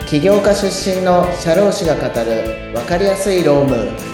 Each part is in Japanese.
起業家出身の社労士が語る分かりやすい労務。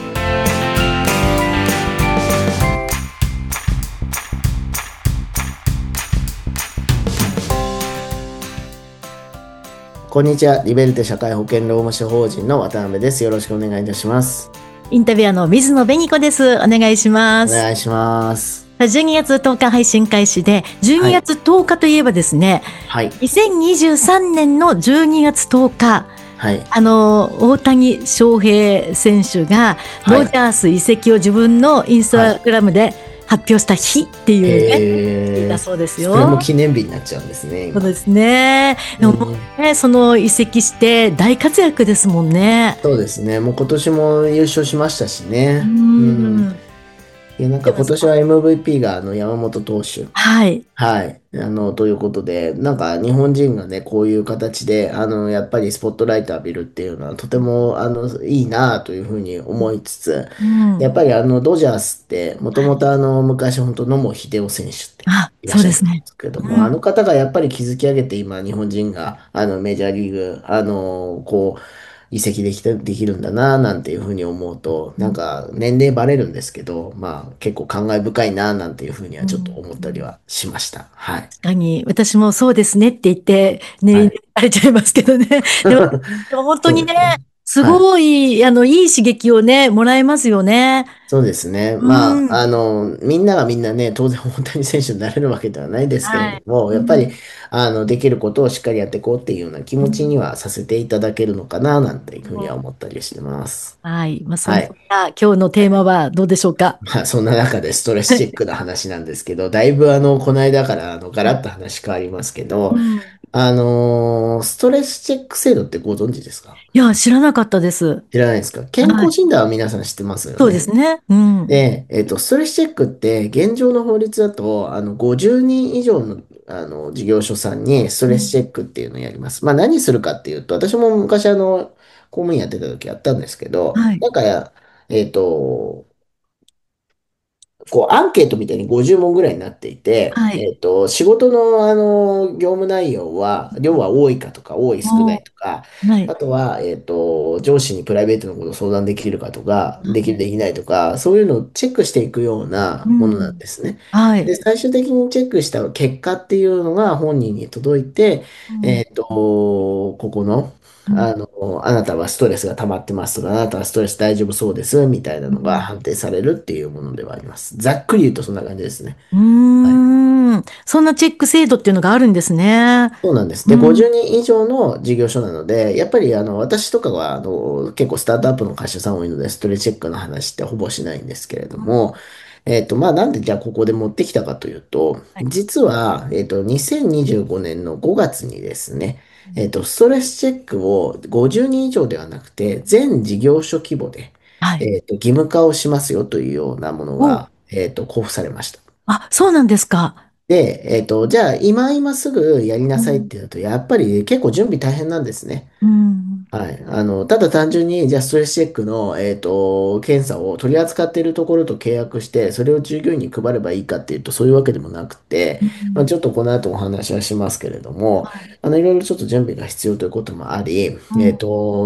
こんにちは。リベルテ社会保険労務士法人の渡辺です。よろしくお願いいたします。 インタビュアーの水野紅子です。お願いします。 お願いします。 12月10日配信開始で、12月10日といえばですね、 はい。 2023年の12月10日、 はい。 大谷翔平選手がはいドジャース移籍を自分のインスタグラムで発表した日っていうね、だそうですよ。 それも記念日になっちゃうんですね。 そうですね。でもね、その移籍して大活躍ですもんね。 そうですね。もう今年も優勝しましたしね。いや、なんか今年は MVP が山本投手。 はい。 はい。ということで、なんか日本人がね、こういう形で、やっぱりスポットライト浴びるっていうのはとても、いいなというふうに思いつつ、 うん。 やっぱりドジャースって、もともと昔本当野茂英雄選手ってあ、 いらっしゃると思うんでそうですね。 すけども、あのうん。 方がやっぱり築き上げて今、日本人が、メジャーリーグ、移籍できるんだな、なんていうふうに思うと、なんか年齢バレるんですけど、まあ結構感慨深いな、なんていうふうにはちょっと思ったりはしました。はい。 確かに、私もそうですねって言って、ね、 はい。 あれちゃいますけどね。でも、でも本当にね、 そうですね。 すはい。 ごい、いい刺激をね、もらえますよね。 そうですね。 うまあ、 ん。 みんながみんなね、当然大谷選手になれるわけではないですけれはい。 ども、 うん。 やっぱり、できることをしっかりやっていこうっていうような気持ちにうん。 はさせていただけるのかな、なんていうふうには思ったりしてます。 はい。まあ、そんなはい。 今日のテーマはどうでしょうか。 まあ、そんな中でストレスチェックな話なんですけど、だいぶこの間からガラッと話変わりますけど、 うん。 ストレスチェック制度ってご存知ですか？ いや、知らなかったです。 知らないですか？健はい。 康診断は皆さん知ってますよそうでね。 すね。うん。 で、ストレスチェックって現状の法律だと、50人以上の、事業所さんにストレスチェックっていうのをやります。まあ何するかっていうと、私も昔公務員やってた時やったんですけど、 はい。 なんかえっと、アンケートみたいに50問ぐらいになっていて、 はい。 仕事の、業務内容は、量は多いかとか、多い少なおー。 いとか、 はい。 あとは、上司にプライベートのことを相談できるかとか、できる、できないとか、そういうのをチェックしていくようなうものなんん。 ですね。で、 はい。 最終的にチェックした結果っていうのが本人に届いて、 うん。 ここの、 うん。 あなたはストレスが溜まってますとか、あなたはストレス大丈夫そうです、みたいなのがうん。 判定されるっていうものではあります。ざっくり言うとそんな感じですね。 うはい。 ーん。そんなチェック制度っていうのがあるんですね。 そうなんです。で、 うん。 50人以上の事業所なので、やっぱり私とかは結構スタートアップの会社さん多いので、ストレスチェックの話ってほぼしないんですけれども、まあ、なんでじゃあここで持ってきたかというと、 はい。 実は、2025年の5月にですね、ストレスチェックを50人以上ではなくて、全事業所規模で、 はい。 義務化をしますよというようなものお、 が、交付されました。 あ、そうなんですか。 で、じゃあ今すぐやりなさいっうん。 ていうと、やっぱり結構準備大変なんですね。 うん。 はい。ただ単純に、じゃあストレスチェックの、検査を取り扱っているところと契約して、それを従業員に配ればいいかっていうと、そういうわけでもなくて、 うまあ、 ん。 ちょっとこの後お話はしますけれども、 はい。 いろいろちょっと準備が必要ということもあり、 うん。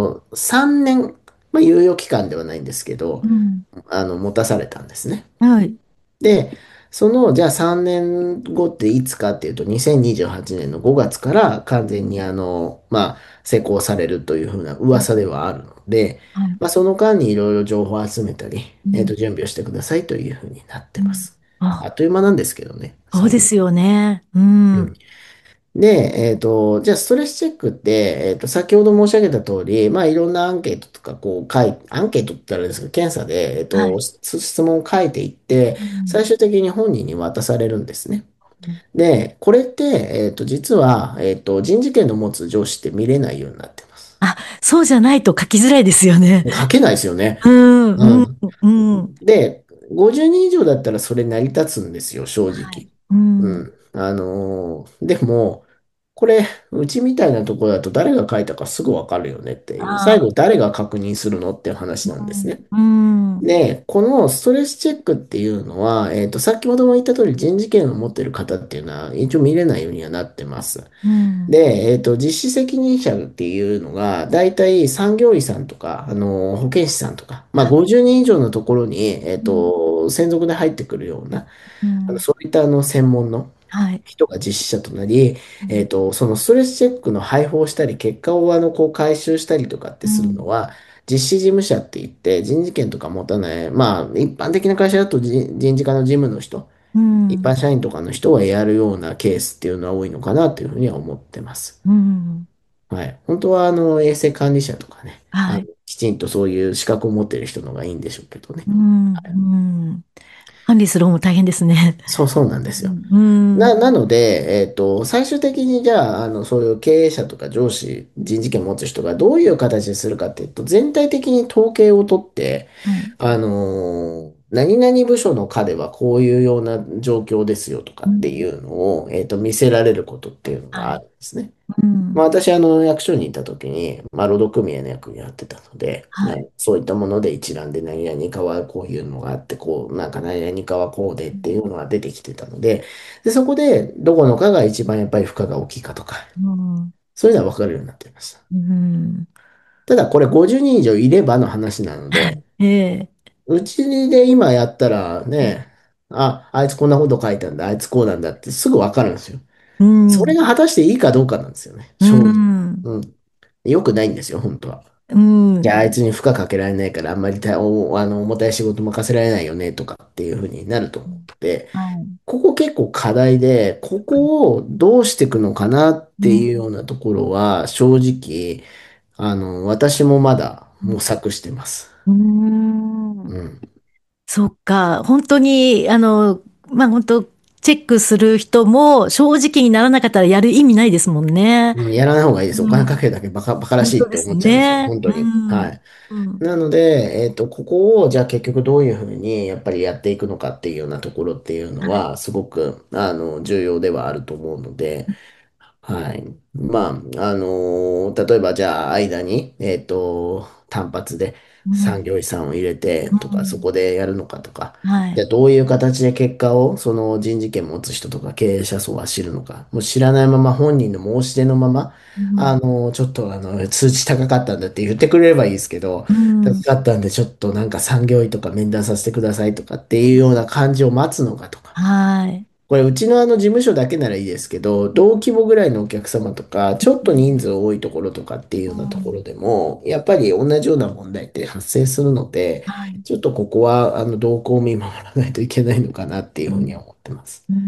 3年、まあ、猶予期間ではないんですけど、 うん。 持たされたんですね。 はい。 で、じゃあ3年後っていつかっていうと、2028年の5月から完全にまあ、施行されるというふうなうん。 噂ではあるので、 はい。 まあ、その間にいろいろ情報を集めたり、 うん。 準備をしてくださいというふうになっうん。 てます。ああ、 っという間なんですけどね、3年。 そうですよね。うん。 うん。で、じゃあ、ストレスチェックって、先ほど申し上げた通り、まあ、いろんなアンケートとか、アンケートって言ったらあれですけど、検査で、 はい。 質問を書いていって、 うん。 最終的に本人に渡されるんですね。 うん。 で、これって、実は、人事権の持つ上司って見れないようになってます。 あ、そうじゃないと書きづらいですよね。 書けないですよね。 うん。うん。 うん。 うん。 で、50人以上だったらそれ成り立つんですよ、正はい。 直。 うん。 うん。でも、 これ、うちみたいなところだと誰が書いたかすぐわかるよねっていう、最あ後誰が確認するのっていう話なんですね。 ー、うん、うん、 で、このストレスチェックっていうのは、先ほども言った通り人事権を持っている方っていうのは一応見れないようにはなってます。 うん、 で、実施責任者っていうのが、大体産業医さんとか、保健師さんとか、まあはい、 50人以上のところに、 うん、 専属で入ってくるような、 うん、 そういった専門のはい、 人が実施者となり、 うん、 そのストレスチェックの配布をしたり、結果をこう回収したりとかってするのうん、 は、実施事務者って言って、人事権とか持たない、まあ、一般的な会社だと人事課の事務の人、 うん、 一般社員とかの人がやるようなケースっていうのは多いのかなというふうには思ってます。 うん、 はい。本当は、衛生管理者とかね、 はい、 きちんとそういう資格を持っている人の方がいいんでしょうけどね。 うん、うん。管理する方も大変ですね。 そうなんですよ。 うん、うん、 なので、最終的にじゃあ、そういう経営者とか上司、人事権を持つ人がどういう形にするかっていうと、全体的に統計を取って、 はい、 何々部署の課ではこういうような状況ですよとかうん、 っていうのを、見せられることっていうのがあはい、 るんですね。 うん、 まあ、私、役所にいた時に、まあ、労働組合の役をやってたので、 はい、 そういったもので一覧で何々かはこういうのがあって、こう、なんか何々かはこうでっていうのが出てきてたので、で、そこでどこのかが一番やっぱり負荷が大きいかとか、 うん、 そういうのは分かるようになっていました。 うん、 ただ、これ50人以上いればの話なので、 ええ、 うちで今やったらね、あいつこんなこと書いたんだ、あいつこうなんだってすぐ分かるんですよ。 うん、 それが果たしていいかどうかなんですよね、 う正直。 ん、 うん。良くないんですよ、本当は。 うん、 じゃあ、あいつに負荷かけられないから、あんまり重たい仕事任せられないよね、とかっていうふうになると思って、 はい、 ここ結構課題で、ここをどうしていくのかなっていうようなところは、正直、私もまだ模索してます。 うん、うん、 うん。 そっか、本当に、まあ、本当、チェックする人も正直にならなかったらやる意味ないですもんね。 うん、やらない方がいいです。おうん、 金かけるだけバカらしいって本当です思っちゃうんですよ。 ね。う本当に。はん、 い。 うん、 なので、ここを、じゃあ結局どういうふうにやっぱりやっていくのかっていうようなところっていうのはい。 は、すごく、重要ではあると思うので、はい。まあ、例えばじゃあ間に、単発でうん、 産業医さんを入れてうとか、そん、 こでやるのかとか、 はい。 じゃあどういう形で結果をその人事権持つ人とか経営者層は知るのか、もう知らないまま本人の申し出のまま、 うん、 ちょっと通知高かったんだって言ってくれればいいですけど、 うん、 高かったんでちょっとなんか産業医とか面談させてくださいとかっていうような感じを待つのかとか、 はい。 これ、うちの事務所だけならいいですけど、同規模ぐらいのお客様とか、ちょっと人数多いところとかっていうようなところでも、やっぱり同じような問題って発生するので、 はい。 ちょっとここは、動向を見守らないといけないのかなっていうふうには思ってます。 うん。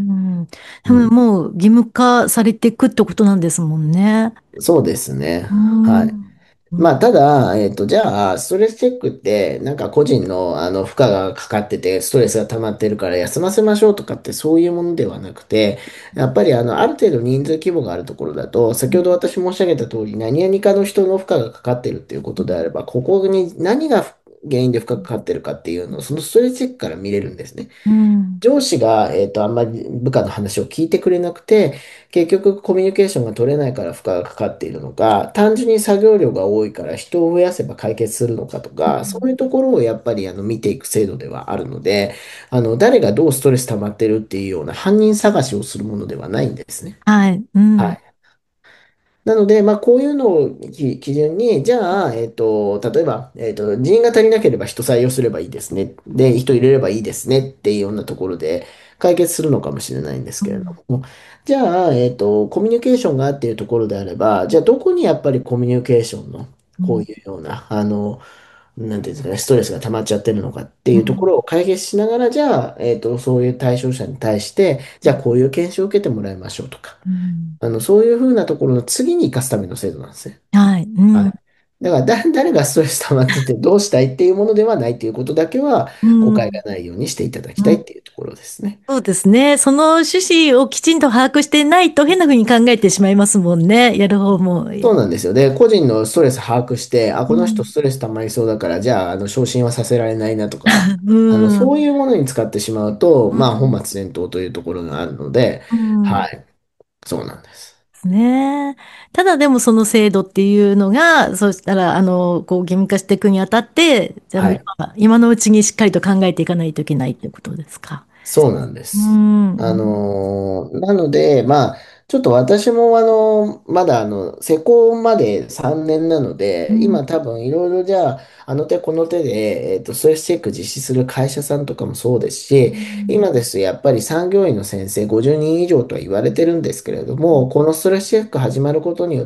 でうん。 ももう義務化されていくってことなんですもんね。 そうですね。 うはい。 ん。うん。 まあ、ただ、じゃあ、ストレスチェックって、なんか個人の、負荷がかかってて、ストレスが溜まってるから休ませましょうとかってそういうものではなくて、やっぱりある程度人数規模があるところだと、先ほど私申し上げた通り、何々かの人の負荷がかかってるっていうことであれば、ここに何が原因で負荷がかかってるかっていうのを、そのストレスチェックから見れるんですね。 うん。 上司が、あんまり部下の話を聞いてくれなくて、結局コミュニケーションが取れないから負荷がかかっているのか、単純に作業量が多いから人を増やせば解決するのかとか、そういうところをやっぱり見ていく制度ではあるので、誰がどうストレス溜まってるっていうような犯人探しをするものではないんですね。 はい。うん。 はい。なので、まあ、こういうのを基準に、じゃあ、例えば、人員が足りなければ人採用すればいいですね。で、人入れればいいですねっていうようなところで解決するのかもしれないんですけれどうん。 も、じゃあ、コミュニケーションがっていうところであれば、じゃあ、どこにやっぱりコミュニケーションの、こううん。 いうような、なんていうんですかね、ストレスが溜まっちゃってるのかっていうとこうん。 ろを解決しながら、じゃあ、そういう対象者に対して、じゃあ、こういう研修を受けてもらいましょうとか、 うん。 そういうふうなところの次に生かすための制度なんですね。 はい。うん。 はい。だから誰がストレス溜まっててどうしたいっていうものではないっていうことだけはう誤解がん。 ないようにしていただきうん。 たいっていうところですね。 そうですね。その趣旨をきちんと把握してないと変な風に考えてしまいますもんね。やる方も。 そうなんですよ。で、個人のストレス把握して、この人うん。 ストレス溜まりそうだから、じゃあ、昇進はさせられないなとか、 うん。 そういうものに使ってしまうと、まあ、本うん。 末転倒というところがあるので、 うん。 はい。そうなんです。 ね。ただでもその制度っていうのが、そうしたら、こう義務化していくにあたって、じゃあはい。 今のうちにしっかりと考えていかないといけないってことですか？ そうなんでうす。 ん。うん。 なので、まあ、ちょっと私もまだ施工まで3年なので、 うん。 今多分いろいろじゃあ、あの手この手で、ストレスチェック実施する会社さんとかもそうですし、今ですとやっぱり産業医の先生50人以上とは言われてるんですけれども、このストレスチェック始まることによって、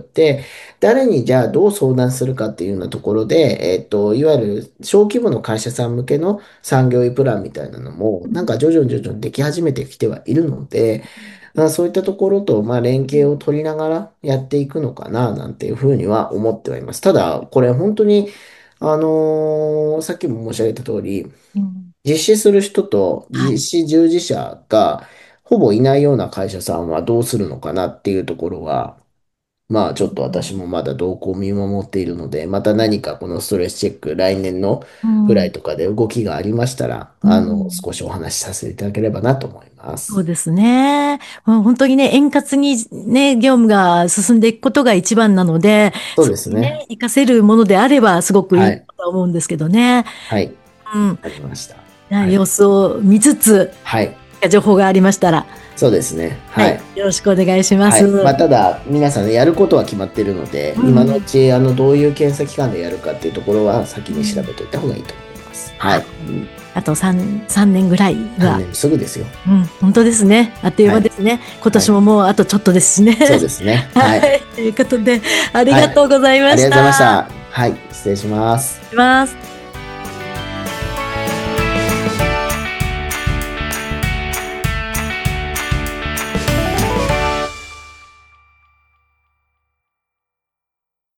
誰にじゃあどう相談するかっていうようなところで、いわゆる小規模の会社さん向けの産業医プランみたいなのも、なんか徐々にでき始めてきてはいるので、まあ、そういったところと、まあ、連携を取りながらやっていくのかな、なんていうふうには思ってはいます。ただ、これ本当に、さっきも申し上げた通り、 うん。 実施する人とはい。 実施従事者がほぼいないような会社さんはどうするのかなっていうところは、まあちょっと私もまだ動向を見守っているので、また何かこのストレスチェック来年のうん。 ぐらいとかで動きがありましたら、 うん。 少しお話しさせていただければなと思います。 そうですね。もう本当にね、円滑にね、業務が進んでいくことが一番なので、 そうそこにね、 ですね。 活かせるものであれば、すごくいはい。 いと思うんですけどね。 はい。 うん。 ありました。はい。 様子を見つつ、 はい。 情報がありましたら、 そうですね。 はい。 はい。 よろしくお願いします。 はい。まあ、ただ、皆さんね、やることは決まっているので、今のううん。 ち、どういう検査機関でやるかっていうところは先に調うん。 べておいた方がいいと思います。ははい。 い。あと3年ぐらい 3 は、 年すぐですよ。 うん、本当ですね。あっというはい。 間ですね。今はい。 年ももうあとちょっとですしね。 そうですね。はい。 はい。ということで、ありはい。 がとうございましありがとうございました。 た。はい。失礼します。 します。